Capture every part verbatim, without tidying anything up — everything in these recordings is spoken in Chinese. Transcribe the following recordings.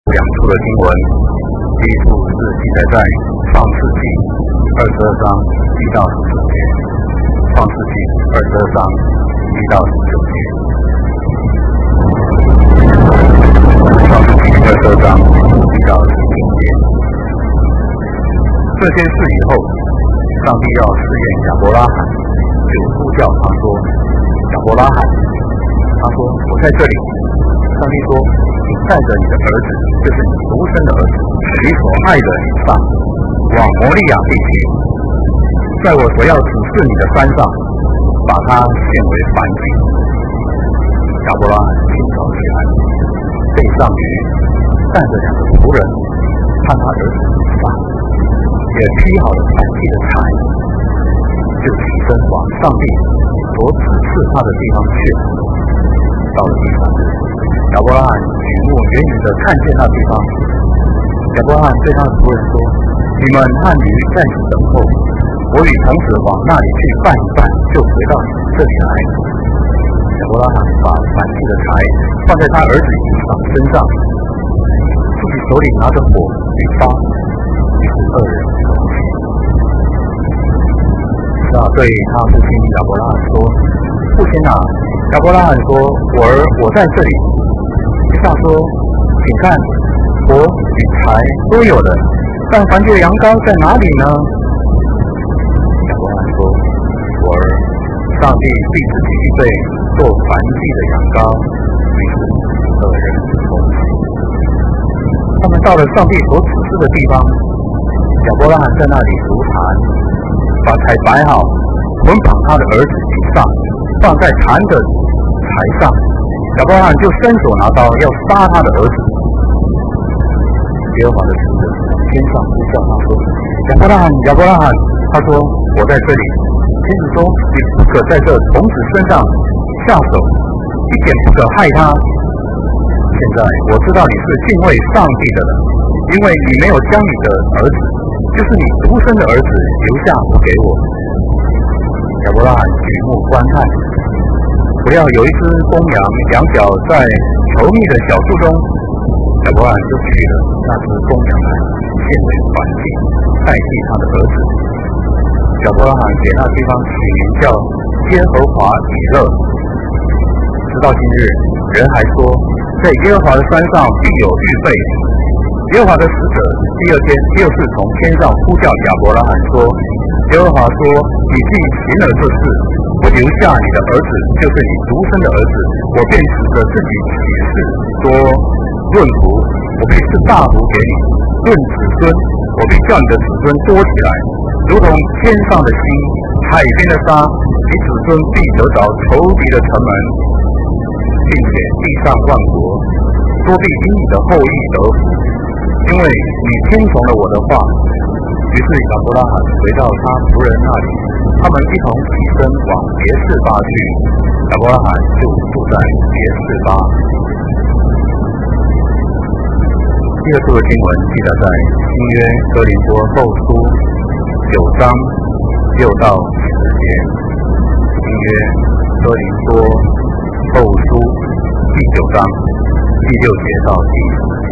两处的经文，第一处是记载在创世纪二十二章一到十九节，创世纪二十二章一到十九节，创世纪二十二章一到十九节。这些事以后，上帝要试验亚伯拉罕，就呼叫他说：“亚伯拉罕。”他说：“我在这里。”上帝说：“你带着你的儿子，就是你独生的儿子，你所爱的以撒，往摩利亚地去，在我所要指示你的山上，把它献为燔祭。”亚伯拉罕清早起来，背上驴，带着两个仆人，看他儿子以撒，也劈好了燔祭的柴，就起身往上帝所指示他的地方去了。到了第三日，亚伯拉罕举目远远地看见那地方。亚伯拉罕对他的仆人说：“你们和驴在此等候，我与童子往那里去办一办，就回到这里来。”亚伯拉罕把燔祭的柴放在他儿子以撒身上，自己手里拿着火与刀，于是二人同行。以撒对他父亲亚伯拉罕说：“父亲啊！”亚伯拉罕说：“我儿，我在这里。”以撒说：“请看，火与柴都有了，但燔祭的羊羔在哪里呢？”亚伯拉罕说：“我儿，上帝必自己预备做燔祭的羊羔。”于是二人同行。他们到了上帝所指示的地方，亚伯拉罕在那里筑坛，把柴摆好，捆绑他的儿子以撒，放在坛的柴上。亚伯拉罕就伸手拿刀要杀他的儿子。耶和华的使者从天上呼叫他说：“亚伯拉罕，亚伯拉罕！”他说：“我在这里。”天使说：“你不可在这童子身上下手，一点不可害他。现在我知道你是敬畏上帝的人，因为你没有将你的儿子，就是你独生的儿子留下不给我。”亚伯拉罕举目观看，不料有一只公羊两脚在稠密的小树中，亚伯拉罕就取了那只公羊来献为燔祭，代替他的儿子。亚伯拉罕给那地方取名叫耶和华以勒。直到今日，人还说，在耶和华的山上必有预备。耶和华的使者第二天又是从天上呼叫亚伯拉罕说：“耶和华说，你既行了这事，我留下你的儿子，就是你独生的儿子，我便指着自己起誓说：论福，我必赐大福给你；论子孙，我必叫你的子孙多起来，如同天上的星，海边的沙。你子孙必得着仇敌的城门，并且地上万国都必因你的后裔得福，因为你听从了我的话。”于是亚伯拉罕回到他仆人那里，他们一同起身往别是巴去。亚伯拉罕就住在别是巴。第二处的经文记载在新约哥林多后书九章六到十节。新约哥林多后书第九章第六节到第十节。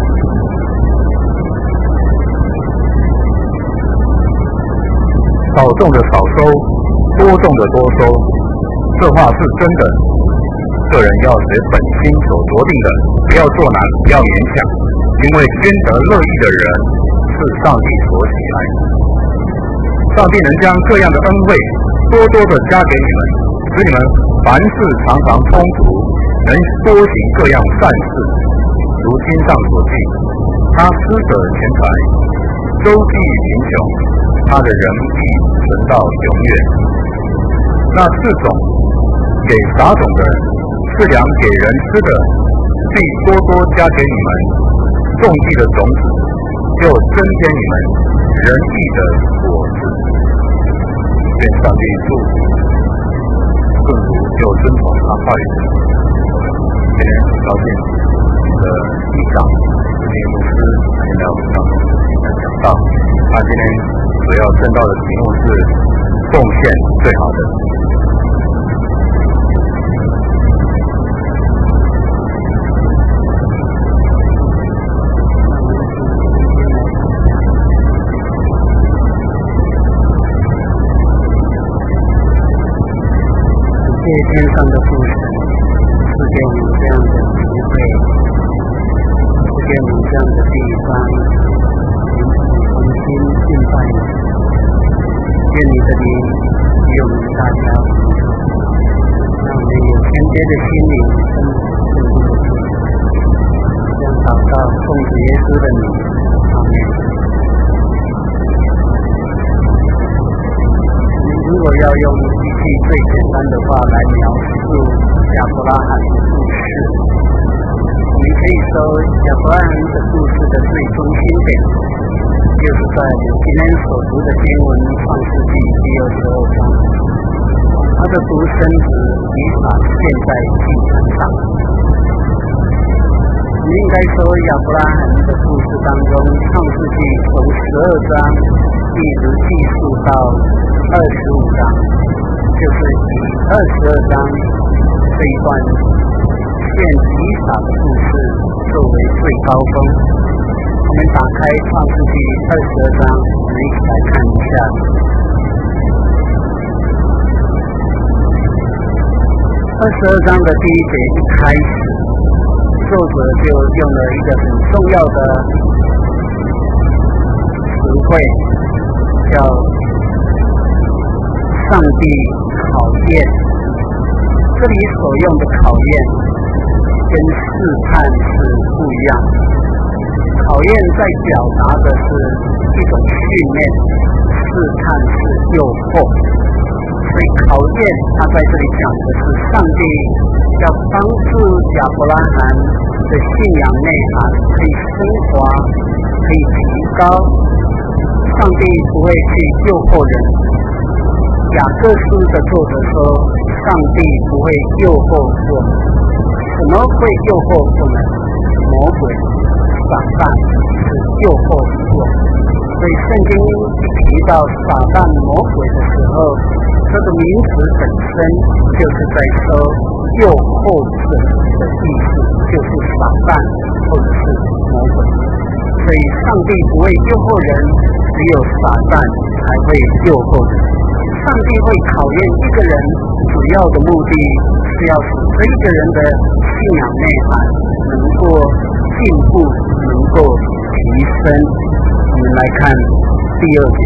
少种的少收，多种的多收，这话是真的。个人要随本心所酌定的，不要做难，不要勉强，因为捐得乐意的人是上帝所喜爱的。上帝能将各样的恩惠多多的加给你们，使你们凡事常常充足，能多行各样善事。如经上所记，他施舍钱财，周济贫穷，他的仁义存到永远。那四种给撒种的，赐粮给人吃的，必多多加给你们；种地的种子，就增添你们仁义的果子。愿上帝祝福，顺服就遵从他话语。今天很高兴，我们的议长是林牧师来到我们当中来讲道。他今天所要证道的题目是奉献最好的。 天上的父神赐给我们这样的机会，赐给我们这样的地方，重新敬拜你。愿你的名与我们大家同在，让我们有谦卑的心灵跟顺利的事。这样祷告，奉主耶稣的名，阿们。如果要用一句最简单的话来描述亚伯拉罕的故事，我们可以说亚伯拉罕的故事的最中心点，就是在今天所读的经文创世纪第二十二章，他的独生子以撒献在祭坛上。我们应该说亚伯拉罕的故事当中，创世纪从十二章一直记述到二十五章，就是以二十二章这一段献以撒的故事作为最高峰。我们打开创世纪二十二章，我们一起来看一下。二十二章的第一节一开始，作者就用了一个很重要的词汇，叫上帝考验。这里所用的考验跟试探是不一样，考验在表达的是一种训练，试探是诱惑。所以考验他在这里讲的是上帝要帮助亚伯拉罕的信仰内涵可以升华，可以提高。上帝不会去诱惑人。雅各书的作者说，上帝不会诱惑我们。什么会诱惑我们？魔鬼、撒旦是诱惑我们。所以圣经一提到撒旦、魔鬼的时候，这个名词本身就是在说诱惑者的意思，就是撒旦或者是魔鬼。所以上帝不会诱惑人，只有撒旦才会诱惑人。上帝会考验一个人，主要的目的是要使这一个人的信仰内涵能够进步，能够提升。我们来看第二节。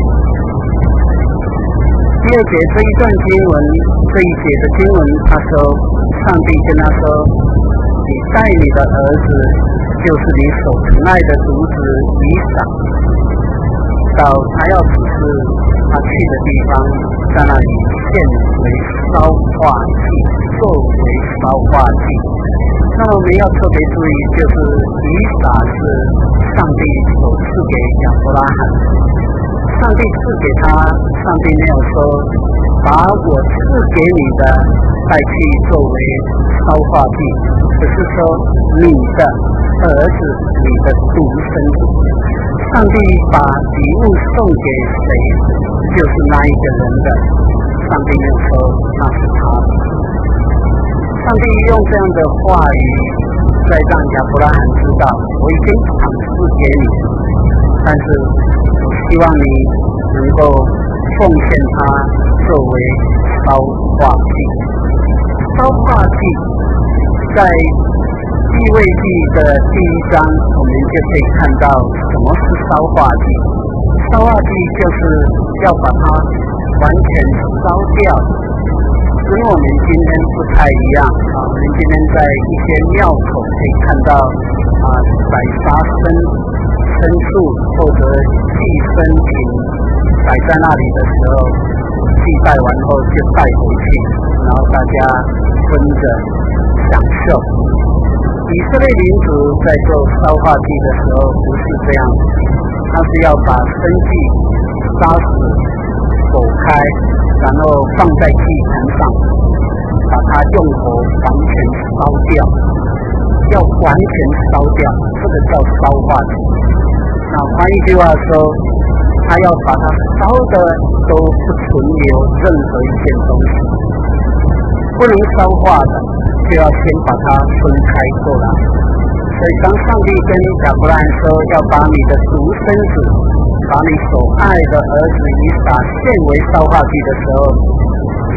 第二节这一段经文，这一节的经文，他说，上帝跟他说，你带你的儿子，就是你所疼爱的独子以撒，到他要指示他去的地方，在那里献为烧化祭，作为烧化祭。那么我们要特别注意，就是以撒是上帝所赐给亚伯拉罕，上帝赐给他，上帝没有说把我赐给你的带去作为烧化祭，只是说你的儿子，你的独生子。上帝把礼物送给谁，就是那一个人的。上帝没有说那是他的。上帝用这样的话语，再让亚伯拉罕知道，我已经赏赐给你，但是我希望你能够奉献它作为烧化祭。烧化祭在利未记的第一章，我们就可以看到什么是烧化祭。烧化祭就是要把它完全烧掉，跟我们今天不太一样啊。我们今天在一些庙口可以看到啊，宰杀牲牲畜或者祭牲品摆在那里的时候，祭拜完后就带回去，然后大家分着享受。以色列民族在做烧化祭的时候不是这样，他是要把牲祭杀死、剖开，然后放在祭坛上，把它用火完全烧掉，要完全烧掉，这个叫烧化祭。那换一句话说，他要把它烧的都不存留任何一件东西，不能烧化的就要先把它分开过来。所以当上帝跟亚伯兰说要把你的独生子，把你所爱的儿子以撒献为烧化祭的时候，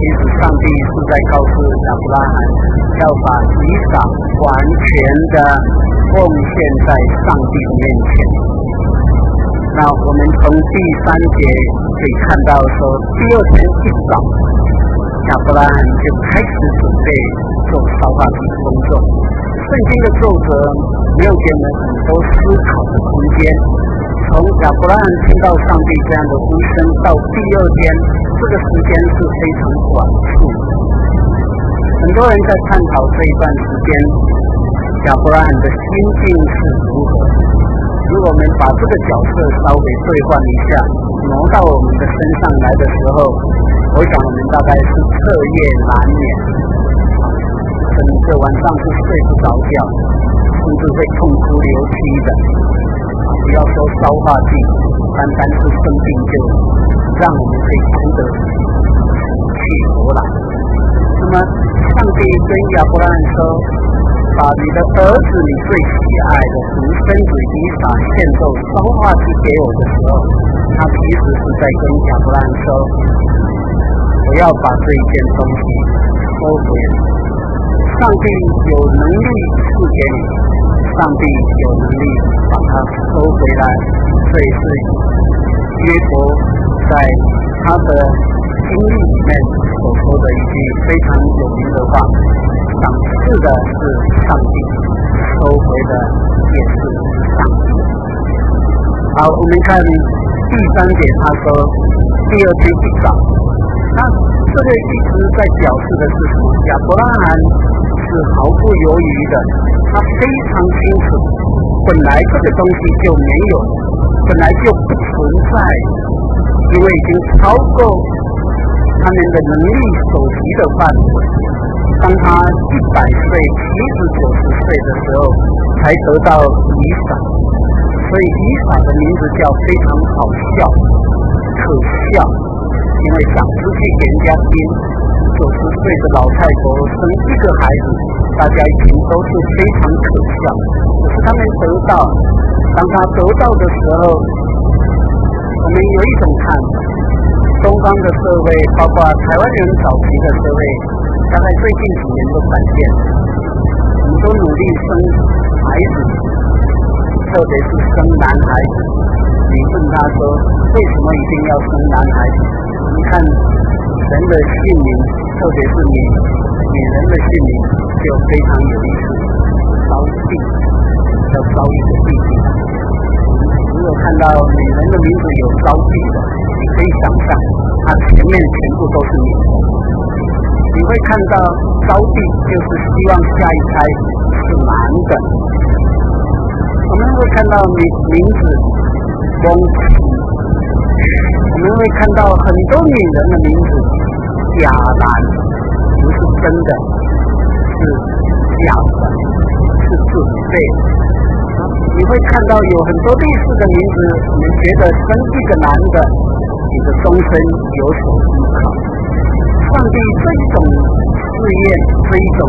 实上帝是在告诉亚伯拉罕，要把以撒完全的奉献在上帝的面前。那我们从第三节可以看到说，第二天一早，亚伯拉罕就开始准备做烧化祭的工作。圣经的作者没有给我们很多思考的空间。从亚伯拉罕听到上帝这样的呼声到第二天，这个时间是非常短促。很多人在探讨这一段时间亚伯拉罕的心境是如何。如果我们把这个角色稍微兑换一下，挪到我们的身上来的时候，我想我们大概是彻夜难眠，整个晚上是睡不着觉，甚至会痛哭流涕的。不要说烧化剂，单单是生病就让我们可以哭得起活来。那么上帝跟亚伯拉罕说，把你的儿子你最喜爱的独生子以撒献奏烧化祭给我的时候，他其实是在跟亚伯拉罕说，我要把这一件东西收回来。上帝有能力赐给你，上帝有能力把它收回来。这也是约伯在他的经历里面所说的一句非常有名的话，赏赐的是上帝，收回的也是上帝。好，我们看第三节，他说第二天一早，那这个意思在表示的是什么？亚伯拉罕是毫不犹豫的，他非常清楚，本来这个东西就没有，本来就不存在，因为已经超过他们的能力所及的范围。当他一百岁、七十九十岁的时候，才得到以撒，所以以撒的名字叫非常好笑、可笑，因为想出去给人家听。九十岁的老太婆生一个孩子，大家一听都是非常可笑。可是他们得到，当他得到的时候，我们有一种看法，东方的社会，包括台湾人早期的社会，大概最近几年都改变了。我们都努力生孩子，特别是生男孩子。你问他说，为什么一定要生男孩子？你看人的姓名，特别是女女人的姓名，就非常有意思。招娣，叫招一个弟弟。如果看到女人的名字有招娣的，你可以想象，她前面全部都是女人。你会看到招娣就是希望下一胎是男的。我们会看到名名字翁妻，我们会看到很多女人的名字贾兰，不是真的，是假的，是准备。你会看到有很多历史的名字，你觉得生一个男的，你的终身有所依靠。上帝这一种试验，这一种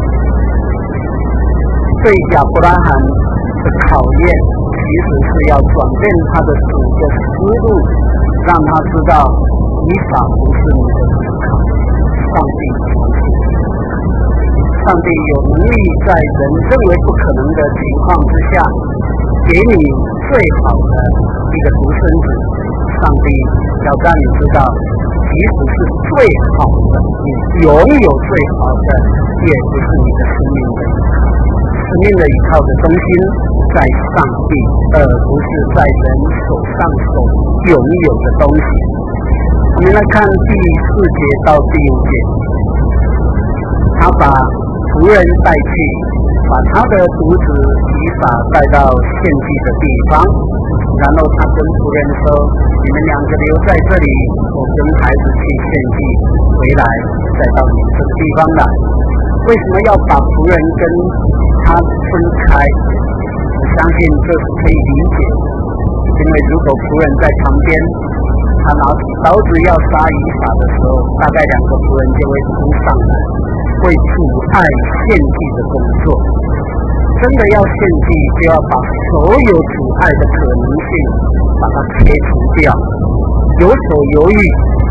对亚伯拉罕的考验，其实是要转变他的主的思路，让他知道以撒不是你的依靠，上帝才是。上帝有能力在人认为不可能的情况之下，给你最好的一个独生子。上帝要让你知道，即使是最好的，你拥有最好的，也不是你的生命的依靠。生命的依靠的中心在上帝，而不是在人手上所拥有的东西。我们来看第四节到第五节，他把仆人带去，把他的独子以撒带到献祭的地方，然后他跟仆人说，你们两个留在这里，我跟孩子去献祭，回来再到你们这个地方来。为什么要把仆人跟他分开？我相信这是可以理解的，因为如果仆人在旁边，他拿起刀子要杀以撒的时候，大概两个仆人就会冲上来，会阻碍献祭的工作。真的要献祭，就要把所有阻碍的可能性把它切除掉。有所犹豫，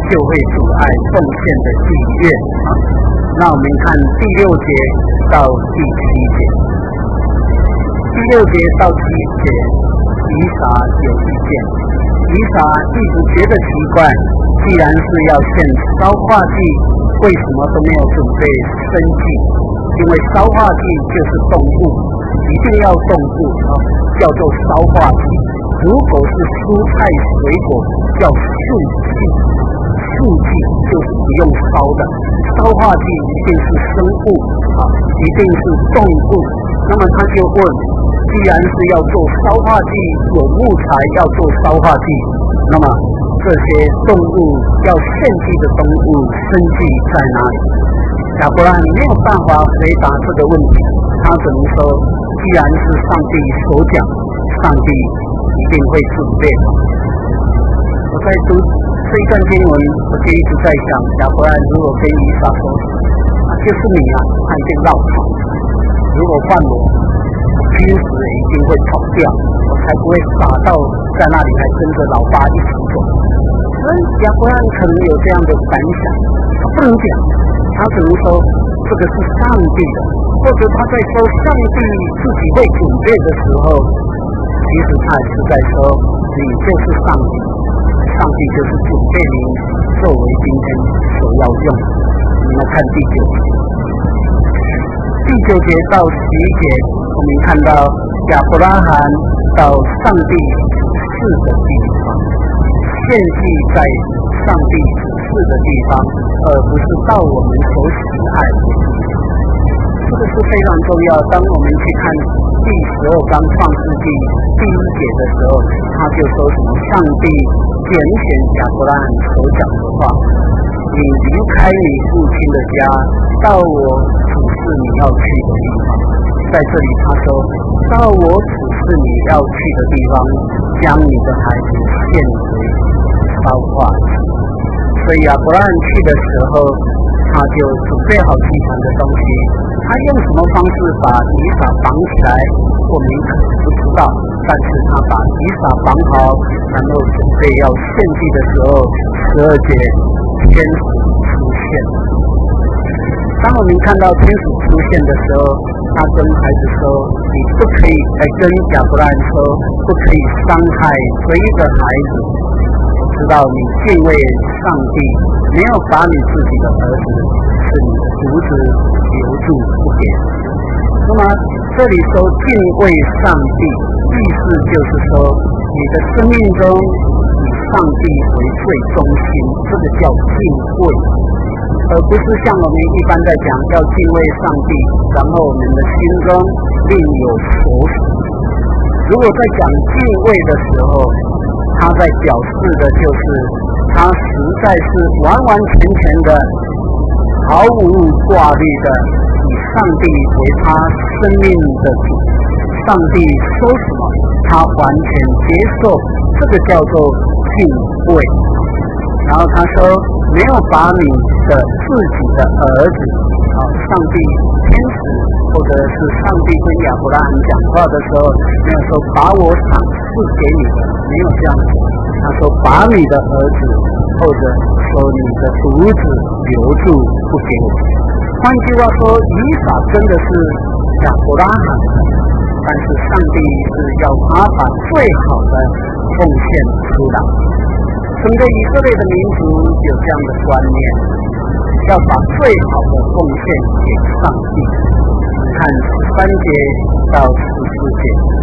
就会阻碍奉献的意愿啊。那我们看第六节到第七节，第六节到七节，以撒有意见。以撒一直觉得奇怪，既然是要献烧化祭，为什么都没有准备生祭？因为烧化祭就是动物，一定要动物啊，叫做烧化祭。如果是蔬菜水果，叫素祭。素祭就是不用烧的，烧化祭一定是生物啊，一定是动物。那么他就问，既然是要做烧化祭，有木材要做烧化祭，那么这些动物要献祭的动物生祭在哪里？亚伯兰没有办法回答这个问题，他只能说，既然是上帝所讲，上帝一定会准备好。我在读这一段经文，我就一直在想，亚伯兰如果跟以撒说，啊，就是你啊，他一定绕跑。如果换我，平时一定会跑掉，我才不会傻到在那里还跟着老爸一起走。所以亚伯兰可能有这样的感想，他不能讲，他只能说这个是上帝的，或者他在说上帝自己会准备的时候，其实他也是在说你就是上帝，上帝就是准备你作为今天所要用。你们看第九节，第九节到十一节，我们看到亚伯拉罕到上帝指示的地方，献祭在上帝指示的地方，而不是到我们所喜爱的地方。这个是非常重要。当我们去看第十二章创世纪第一节的时候，他就说什么上帝拣选亚伯拉罕所讲的话，你离开你父亲的家，到我指示你要去的地方。在这里他说，到我指示你要去的地方，将你的孩子献为烧化祭。所以亚伯拉罕去的时候，他就准备好祭坛的东西。他用什么方式把以撒绑起来，我们可能不知道，但是他把以撒绑好，然后准备要献祭的时候，十二节天使出现。当我们看到天使出现的时候，他跟孩子说，你不可以来跟亚伯兰说，不可以伤害这一个孩子。我知道你敬畏上帝，没有把你自己的儿子是你的独子留住不给。那么这里说敬畏上帝，意思就是说你的生命中以上帝为最中心，这个叫敬畏，而不是像我们一般在讲要敬畏上帝，然后我们的心中另有所属。如果在讲敬畏的时候，他在表示的就是他实在是完完全全的毫无挂虑的以上帝为他生命的主，上帝说什么他完全接受，这个叫做敬畏。然后他说没有把你的自己的儿子啊，上帝天使或者是上帝跟亚伯拉罕讲话的时候，没有说把我赏赐给你的，没有这样子。他说把你的儿子或者说你的独子留住不给我。换句话说，以撒真的是亚伯拉罕的，但是上帝是要他把最好的奉献出来。整个以色列的民族有这样的观念，要把最好的奉献给上帝。看十三节到十四节，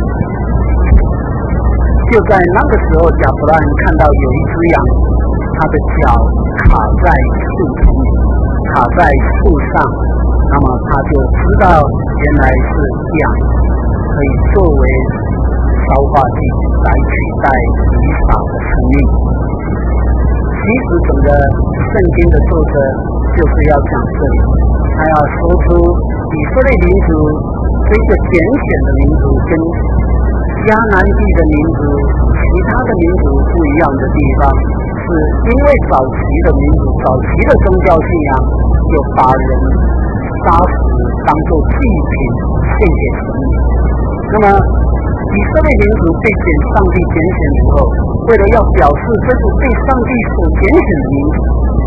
就在那个时候，亚伯拉罕看到有一只羊，它的脚卡在树丛里，卡在树上，那么他就知道原来是羊可以作为烧化祭来取代以撒的生命。其实整个圣经的作者就是要讲这里，他要说出以色列民族这个拣选的民族跟迦南地的民族其他的民族不一样的地方，是因为早期的民族早期的宗教信仰有把人杀死当作祭品献给神明。那么以色列民族被拣上帝拣选以后，为了要表示这是被上帝所拣选的民族，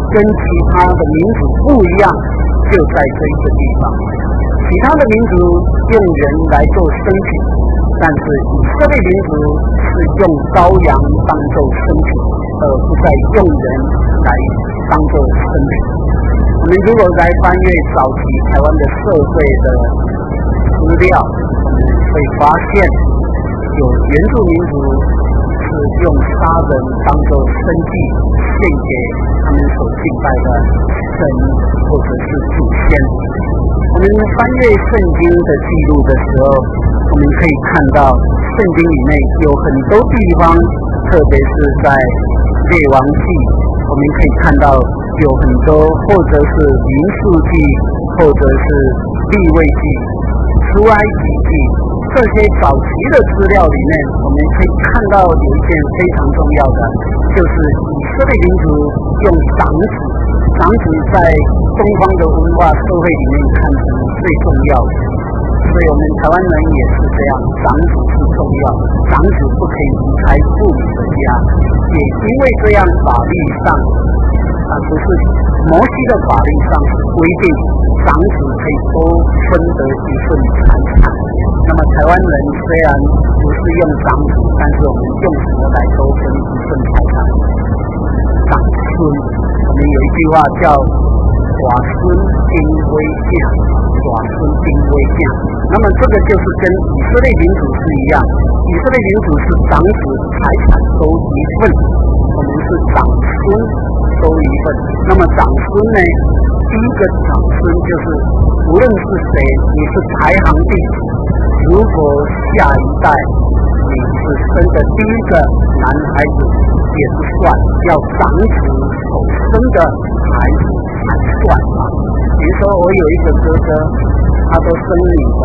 跟其他的民族不一样，就在这一个地方。其他的民族用人来做生品，但是以色列民族是用羔羊当做生品，而不再用人来当做生品。我们如果来翻阅早期台湾的社会的资料，我们会发现有原住民族是用杀人当做生祭献给他们所敬拜的神或者是祖先。我们翻阅圣经的记录的时候，我们可以看到圣经里面有很多地方，特别是在列王记，我们可以看到有很多，或者是民数记，或者是利未记、出埃及记，这些早期的资料里面，我们可以看到有一件非常重要的，就是以色列民族用长子，长子在东方的文化社会里面看成最重要的，所以我们台湾人也是这样，长子是重要，长子不可以离开父母的家，也因为这样法律上啊，不是摩西的法律上是规定长子可以多分得一份财产。那么台湾人虽然不是用长子，但是我们用什么来多分一份财产？长孙。我们有一句话叫寡孙丁威将，寡孙丁威将。那么这个就是跟以色列民主是一样，以色列民主是长子财产都一份，我们是长孙都一份。那么长孙呢，第一个长孙就是无论是谁，你是排行第几，如果下一代你是生的第一个男孩子，也是算要长子所生的孩子才算啊。比如说我有一个哥哥，他都生女的，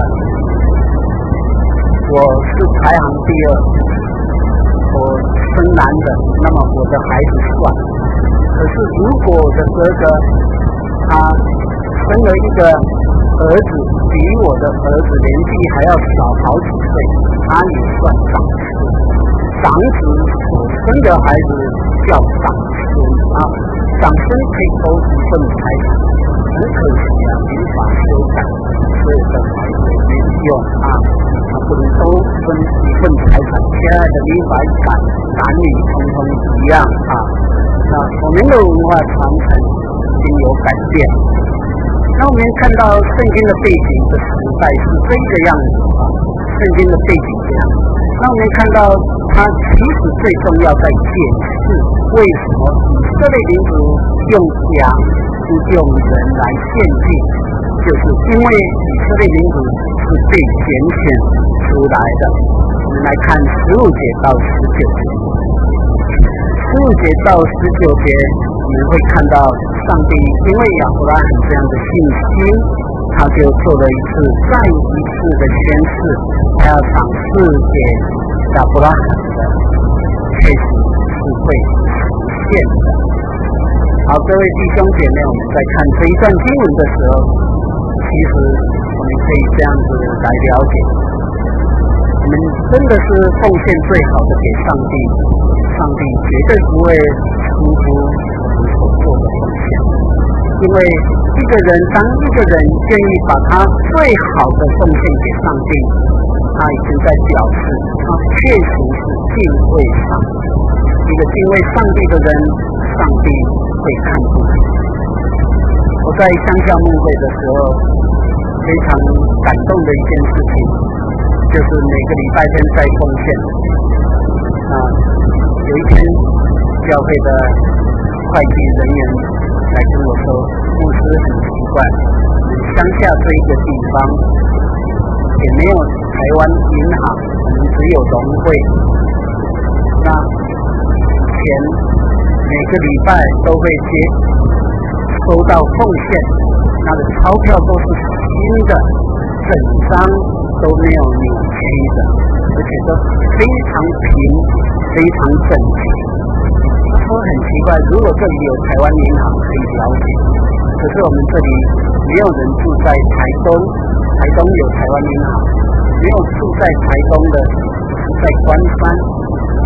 我是排行第二，我生男的，那么我的孩子算。可是如果我的哥哥他生了一个儿子，比我的儿子年纪还要小好几岁，他也算长孙。长子所生的孩子叫长孙啊，长孙可以多一份财产，很可惜啊，民法修改，所有的孩子没有用啊，他不能多分一份财产。现在的民法一改，男女通通一样啊。那我们的文化传承已经有改变。那我们看到圣经的背景的时代是这个样子啊，圣经的背景这样。那我们看到它其实最重要在解释为什么以色列民族用羊不用人来献祭，就是因为以色列民族是被拣选出来的。我们来看十五节到十九节，十五节到十九节我们会看到上帝因为亚伯拉罕这样的信心，他就做了一次再一次的宣誓，他要赏赐给亚伯拉罕的确实是会实现的。好，各位弟兄姐妹，我们在看这一段经文的时候，其实我们可以这样子来了解，我们真的是奉献最好的给上帝，上帝绝对不会疏忽我们所做的奉献，因为一个人当一个人愿意把他最好的奉献给上帝，他已经在表示他确实是敬畏上帝。一个敬畏上帝的人，上帝会看顾他。我在乡下牧会的时候，非常感动的一件事情，就是每个礼拜天在奉献。啊，有一天教会的会计人员来跟我说，牧师很奇怪，乡下这一个地方也没有台湾银行，我们只有农会。那以前每个礼拜都会接收到奉献，那个钞票都是新的，整张都没有扭曲的，而且都非常平，非常整齐。他说很奇怪，如果这里有台湾银行可以了解，可是我们这里没有人住在台东，台东有台湾银行，没有住在台东的是在关山。那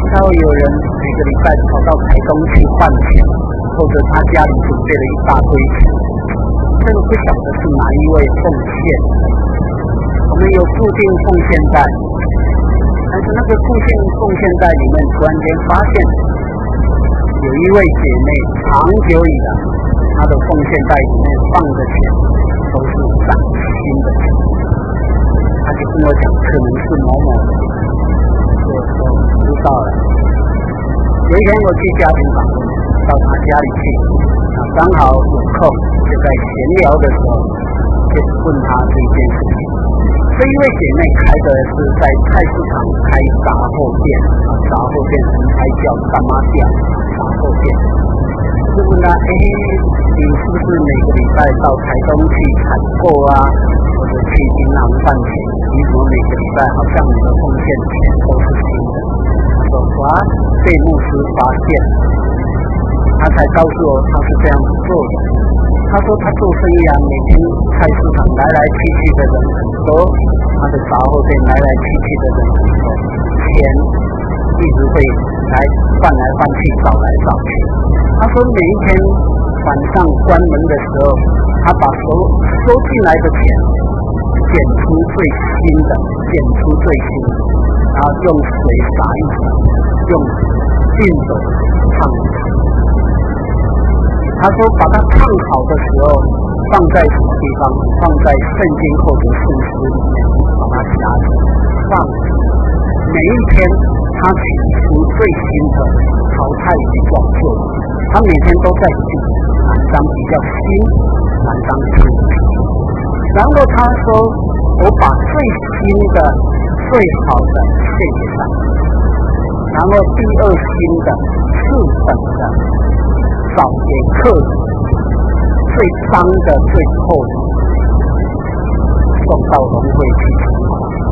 然后有人每个礼拜跑到台东去换钱，或者他家里准备了一大堆钱，这个不晓得是哪一位奉献。我们有固定奉献袋，但是那个固定奉献袋里面突然间发现有一位姐妹长久以来她的奉献袋里面放的钱都是崭新的钱，她就跟我讲可能是某某的，我说知道了。有一天我去家庭访问，到她家里去，啊，刚好有空，就在闲聊的时候就问她这件事情。这一位姐妹开的是在菜市场开杂货店，啊，杂货店人才叫干妈店，杂货店。就问她，哎，你是不是每个礼拜到台东去采购啊，或者去银行办钱？你怎么每个礼拜好像你的奉献钱都是新的？我说哇，被牧师发现，他才告诉我他是这样子做的。他说他做生意啊，每天菜市场来来去去的人很多，他的杂货店来来去去的人很多，钱一直会来换来换去，找来找去。他说每一天晚上关门的时候，他把收收进来的钱捡出最新的，捡出最新的，然后用水洒一洒，用熨斗烫一烫。他说把它烫好的时候放在什么地方？放在圣经或者圣书里面，把它夹着放着。每一天他取出最新的，淘汰比较旧的。他每天都在比哪张比较新，哪张旧的。然后他说我把最新的最好的献给上帝，然后第二新的次等的找给客人，最脏的最厚的送到龙会去称化，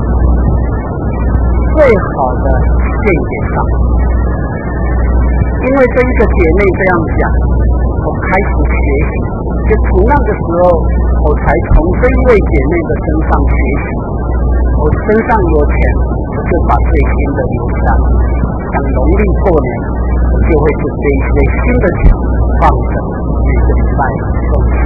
最好的献给上帝。因为这一个姐妹这样讲，我开始学习，就从那个时候我才从这一位姐妹的身上学习。我身上有钱，我就把最新的留下，像农历过年我就会准备一些新的钱放着，每个礼拜奉献。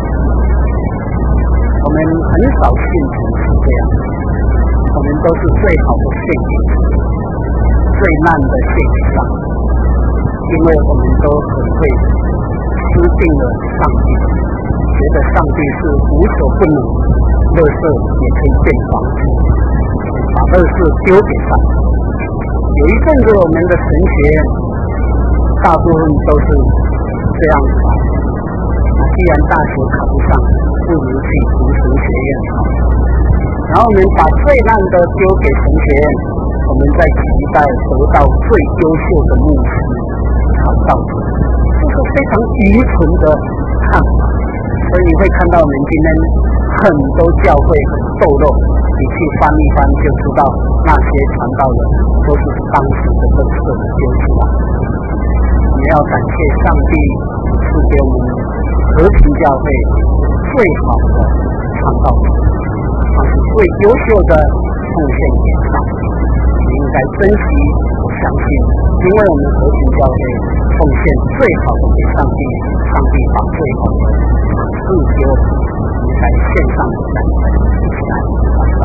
我们很少信徒是这样，我们都是最好的献给主，最烂的献给上帝，因为我们都很会吃定了上帝，觉得上帝是无所不能，垃圾也可以变房子，把垃圾丢给上帝。有一阵子我们的神学院大部分都是这样子吧，既然大学考不上，不如去读神学院好。然后我们把最烂的丢给神学院，我们在期待得到最优秀的牧师考到，这是非常愚蠢的看法。所以你会看到我们今天很多教会很堕落，你去翻一翻就知道那些传道人都是当时的垃圾丢出来。我们要感谢上帝赐给我们和平教会最好的传道人，他是最优秀的奉献给上帝。你应该珍惜，我相信，因为我们和平教会奉献最好的给上帝，上帝把最好的赐给我们。我们在线上的赞美一起来祷告。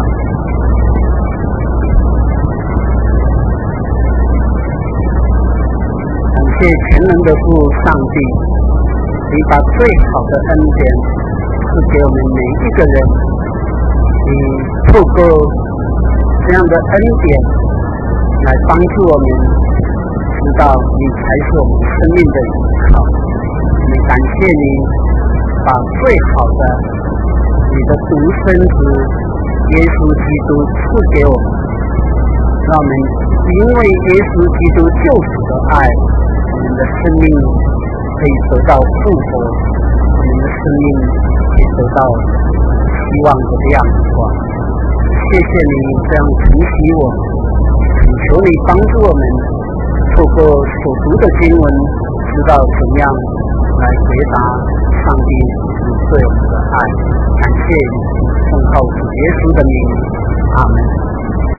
感谢全能的父上帝，你把最好的恩典赐给我们每一个人，你透过这样的恩典来帮助我们知道你才是我们生命的依靠。我们感谢你把最好的你的独生子耶稣基督赐给我们，让我们因为耶稣基督救赎的爱，我们的生命可以得到复活，我们的生命可以得到希望的亮光。谢谢你这样疼惜我们，恳求你帮助我们透过所读的经文，知道怎样来回答上帝你对我们的爱。感谢你，奉靠主耶稣的名，阿门。